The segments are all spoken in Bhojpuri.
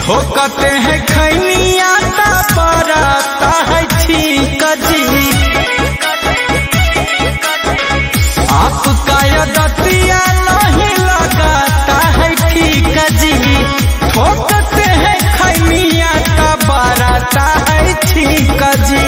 ठोकते हैं खैनिया ता पराता है ठीक जी। आपका यदतिया नहीं लगाता है ठीक जी। ठोकते हैं खैनिया ता पराता है ठीक जी।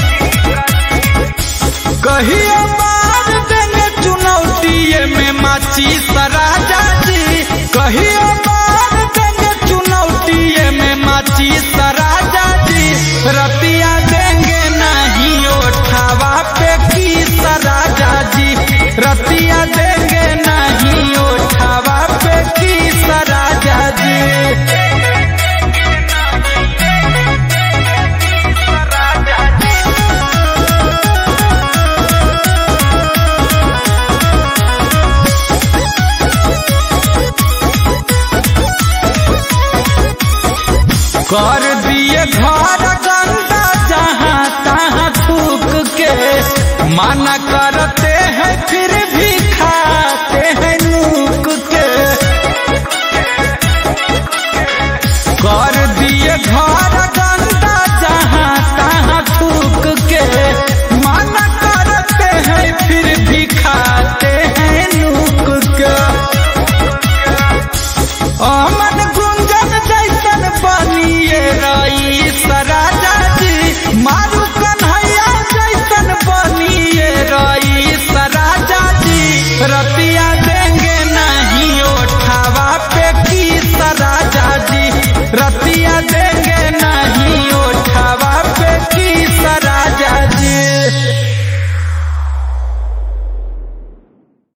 कहियो मार देंगे चुनौती में माची सराजा जी। कहियो मार देंगे चुनौती में माची सराजा जी। रतिया देंगे नहीं उठावा पे की सराजा जी। रतिया देंगे नहीं उठावा पे की सराजा जी। कर दिए घर गंदा जहाँ तहाँ थूक के। माना करत